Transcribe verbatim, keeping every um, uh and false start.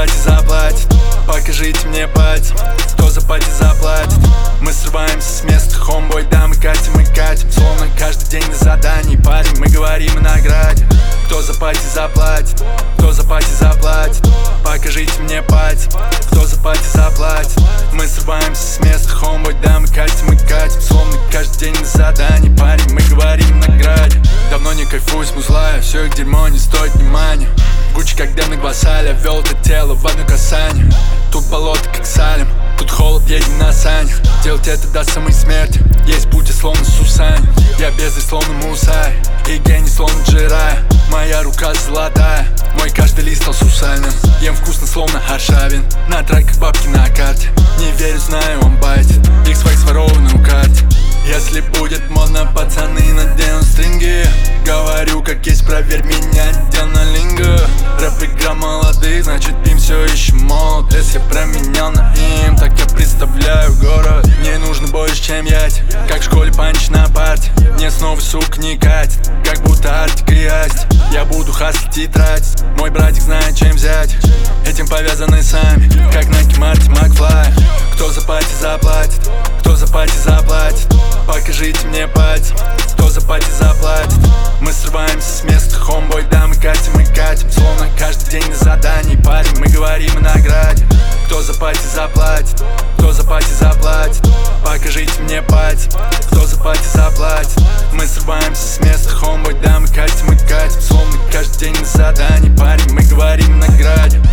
пати заплатит? Покажите мне пати, кто за пати заплатит? Мы срываемся с места, хомбой, да, мы катим и катим. Словно каждый день на задании, парень, мы говорим о награде. Кто за пати заплатит? Кто за пати заплатит? Покажите мне пати, кто за пати заплатит? Мы срываемся с места, хомбой, да, мы катим и катим. Словно каждый день на задании, парень, мы говорим о награде. Давно не кайфую с музлая, все их дерьмо не стоит внимания. Гуччи, как Демны Гвасаля, вел это тело в одно касание. Тут болото, как Салем, тут холод, едем на санях. Делать это до самой смерти, есть путь, словно Сусань. Я бездарь, словно Мусай, и гений, словно Джирай. Моя рука золотая, мой каждый лист стал сусальным. Ем вкусно, словно Аршавин, на треках бабки на карте. Не верю, знаю, он байтит, их своих сворованный у карте. Если будет модно, пацаны наденут стринги. Говорю, как есть, проверь меня, дел на линго. Рэп-игра молодых, значит им все еще молод. Если я променял на им, так я представляю город. Мне нужно больше, чем яйца, как в школе панч на парте. Мне снова, сука, не катит, как будто Артик и Асти. Я буду хаслить и тратить, мой братик знает, чем взять. Этим повязаны сами, как Найки, Марти, Макфлай. Кто за пати заплатит? Кто за пати заплатит? Покажите мне пати, кто за пати заплатит? Мы срываемся с места, хомбой, да, мы катим и катим. Словно каждый день на задании, парень, мы говорим о награде. Кто за пати заплатит? Кто за пати заплатит? Покажите мне пати, кто за пати заплатит? Мы срываемся с места, хомбой, да, мы катим и катим. Словно каждый день на задании, парень, мы говорим о награде.